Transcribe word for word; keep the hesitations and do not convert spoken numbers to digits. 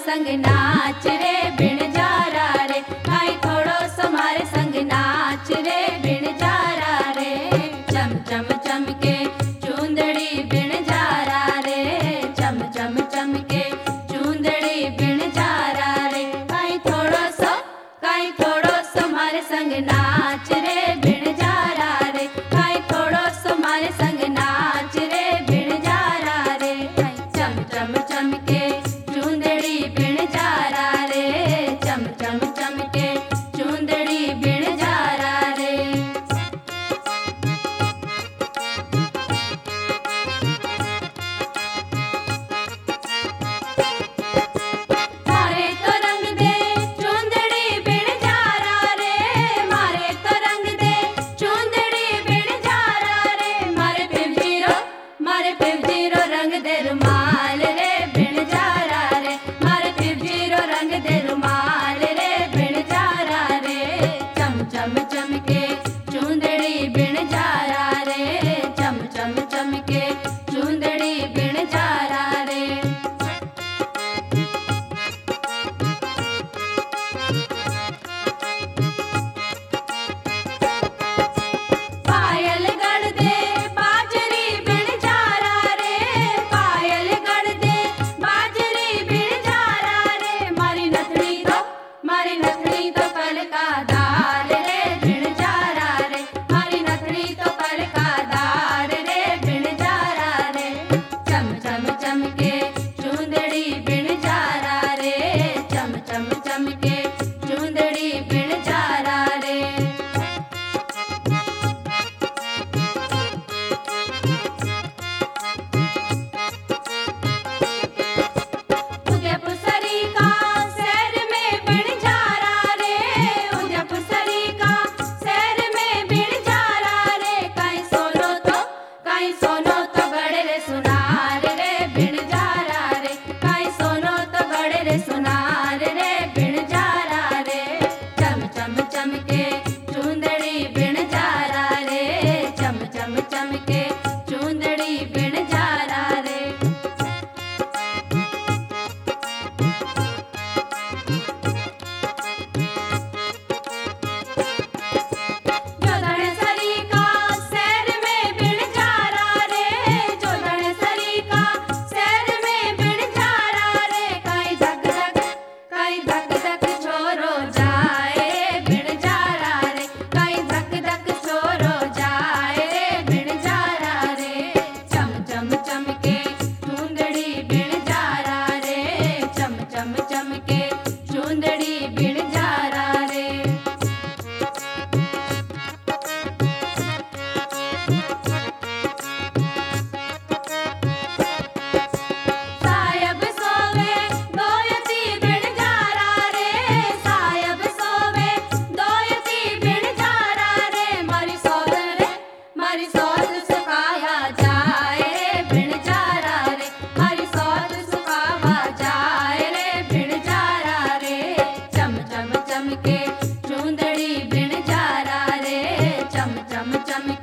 संग नाच रे बिन जारा रे, काई थोड़ो सो मारे संग नाच रे बिन जारा रे। चम चम चमके चूंदड़ी बिन जारा रे, चम चम चमके चूंदड़ी बिन जारा रे, काई थोड़ो सो काई थोड़ो सो मारे संग नाच रे बिन जारा रे, काई थोड़ो सो मारे संग नाच रे बिन जारा रे। चम चम चमके चूंदड़ी बिन जारा रे, चम चम चमके चूंदड़ी बिन जारा रे। मारे तो रंग दे चूंदड़ी बिन जारा रे, मारे तो रंग दे चूंदड़ी बिन जारा रे। मारे फिर जीरो मारे फिर जीरो रंग दे रुमाल रे बिन जारा रे, मारे फिर जीरो रंग दे रुमाल रे बिन जारा रे। चम चम चमके चूंदड़ी बिन जारा रे, चम चम चमके चूंदड़ी बिन जारा रे। पायल गढ़ दे बाजरी बिन जारा रे, पायल गढ़ दे बाजरी बिन जारा रे। मारी नथनी तो मारी नथनी तो कल का दार रे बिन जारा रे, मारी नथनी तो कल का दार रे बिन जारा रे। चम चम चमके चूंदड़ी बिन जारा रे, चम चम चमके चूंदड़ी बिन जारा रे। उदयपुसरी का शहर में बिन जारा रे, उदयपुसरी का शहर में बिन जारा रे। काई सोनो तो काई सोनो तो गड़े रे सुनार रे बिन जारा रे, काई सोनो तो गड़े रे सुनार रे बिन जारा रे। चम चम चमके चूंदड़ी बिन जारा रे, चम चम चमके चूंदड़ी बिन जारा रे। जोधन सरी का शहर में बिन जारा रे, जोधन सरी का शहर में बिन जारा रे। काई धक धक काई धक धक छोरो जाए रे बिन जारा रे, काई धक धक छोरो जाए रे बिन जारा रे। चम चम चमके चूंदड़ी बिन जारा रे, चम चम चमके चूंदड़ी बिन जारा रे। सायब सोवे दोयती बिन जारा रे, सायब सोवे दोयती बिन जारा रे। मारी सौद रे मारी सौद सुखाया जाए रे बिन जारा रे, मारी सौद सुखावा जाए रे बिन जारा रे। चम चम चमके चूंदड़ी बिन जारा रे, चम चम चमके